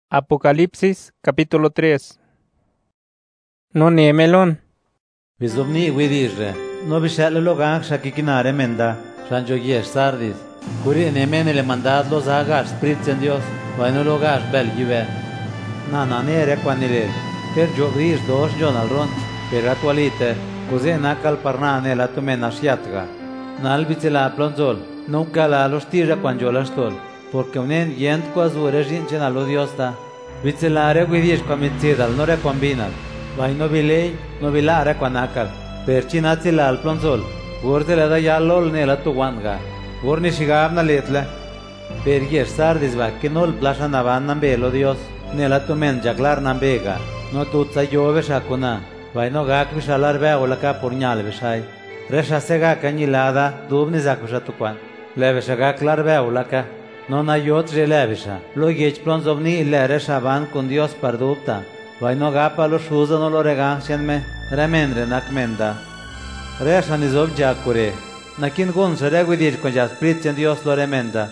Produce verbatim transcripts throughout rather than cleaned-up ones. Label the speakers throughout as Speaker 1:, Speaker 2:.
Speaker 1: Apocalipsis capítulo tres. No niemelon.
Speaker 2: Vizobni widirre. No bishale lo gang shakikinare menda. Shanjo yesh sardis. Kuri nemene le mandad los agar spirits en Dios. Vaino lo gas bel give. Na na nere quanile. Per jogris dos jonalron. Per atualite. Così nakal parnane la tumena shiatga. Nal bitela plonzol. Nunca la los tira quanjola stol. Porque unen yent quazure jinchen alo Diosta. Vitzelare guidish quamitzidal nore combinal. Vai no bilei, no bilare quanakal. Perchinatzila al plonzol. Gordele da yallol nela tuwanga. Gorni shigabna letle. Per yesh sardis va que no plasha navan nambelo Dios. Nela tumen jaglar nambega. No tutsa yove shakuna. Vai no gak vishalar veo la ka pornyal vishai. Resha sega kanilada dubni zakvisha tukwan. Levesha gak lar veo la ka. No na yot relevisha. Lo yech plonzovni ilere shaban con Dios pardupta. Vai no gapa lo shuza no lo regancian me. Remendre nakmenda. Resha nizov jakure. Nakin gun se reguidir con jas pritien Dios lo remenda.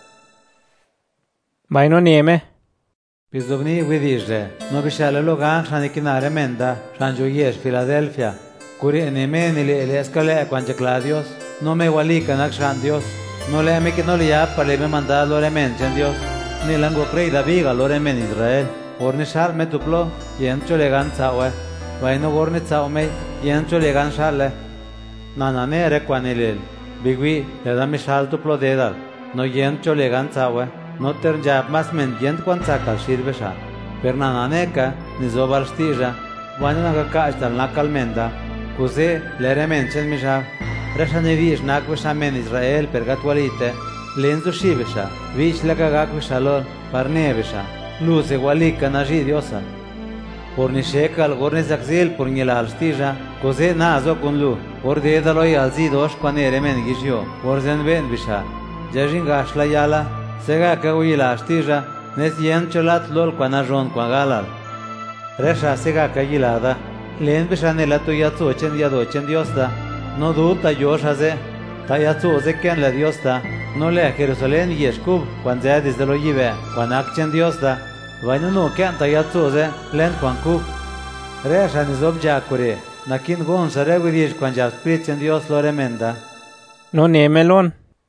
Speaker 1: Vai no nieme.
Speaker 2: Pizovni guidirre. No bishale lo gancian ikina remenda. Shanjo yesh Philadelphia. Kuri nemeni le escale quanjekla Dios. No me walika nakshan Dios. No le ame que no le ya para le me mandar lo remen en Dios. Ni lango crei da viga lo remen Israel. Orni shal me tuplo y encho le gan sawe. Vaino gorni saume y encho le gan shale. Nana ne re quanilil. Bigwi le da mi shal tuplo dedal. No yencho le gan sawe. No ter jab mas men yent quan sakal shirbe sha. Per nana neka ni zobal stija. Vaino naga ka estal nakal menda. Kuze le remen chen mi sha. Resha nevish nakvisha men Israel per gatualite, lenzo shivesha, vish laka gakvisha lor, parnevisha, luce gualika naji diosa. Por nishekal gorne zakzil por nila alstija, koze nazo kun lu, por dedaloi alzi dosh kwanere men gishyo, por zenben visha. Jajin gashla yala, sega kawila astija, nes yen cholat lol kwanajon kwagalal. Resha sega kagilada, len visha nelato yatso chen yadochen diosta. No duda Yoshaze, Tayatsu Zekian la Diosta, no le a Jerusalén y Eshkub, cuando ya desde lo lleve, cuando acchen Diosta, vaino no que Tayatsu Ze, len Kwankuk. Resha nizob Jakure, Nakin gon sareguidish cuando ya spritzen Dios lo remenda.
Speaker 1: No niemelon.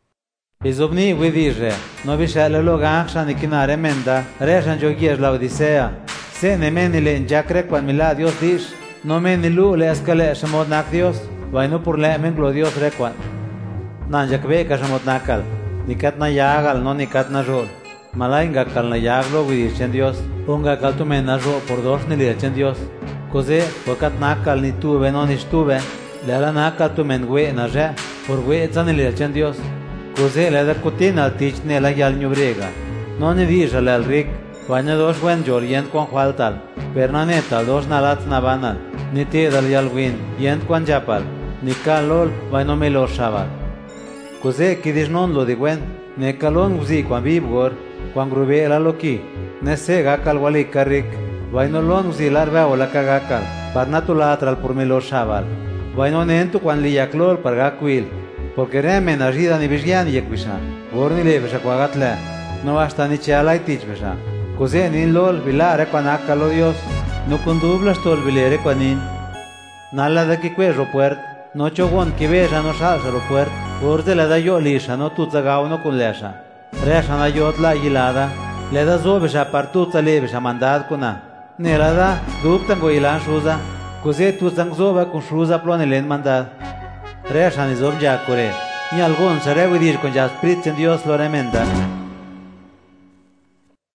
Speaker 2: Izobni guidirre, no vishale lo gangshan ikina remenda, Reshan jogies la Odisea, se nemeni le enjacre cuando mila Dios dish, no menilu le escale shamod nak Dios. Vaino por le menglo Dios recuan. Nanjakbe kashamot nakal. Nikat na yagal no nikat na jol. Malainga kal na yaglo vidirchen Dios. Unga kal tu menajo por dos ni lirchen Dios. Koze wakat nakal ni tuve no ni stuve. Lala nakal tu mengwe na je. Por we etzan ni lirchen Dios. Koze le da kutina tich ne la yal nyubrega. No ni vija le al rik. Vaina dos buen jol yent con hualtal. Pernaneta dos nalat na banal. Ni te dal yal win yent con japal. Ni kalol vaino me lo shaval. Cos'è che dis non lo diguen? Ne kalon uzi quan bibgor, quan grube la loki. Ne se gakal wali karik. Vaino lon uzi larva o la kagakal. Parnatu latral por me lo shaval. Vaino nentu quan li yaklol par gakwil. Porque remen ajida ni visgian yekvisha. Gorni le vesha kwagatla. No hasta ni chalai tich vesha. Cos'è nin lol vilare quan akalo Dios. No condublas tol vilere quanin. Nalla da ki queso puert. No chogon que veja no salsa lo puert, orde le da yo lisha no tutza gauno con lesha. Resha na yotla ilada, le da zobesha partuzza lebesha mandad kuna. Nela da duptan go ilan shuza, così tuzzang zoba con shuza plone len mandad. Resha ni zob jakure, ni algon se reguidir con jas pritzen Dios lo remenda.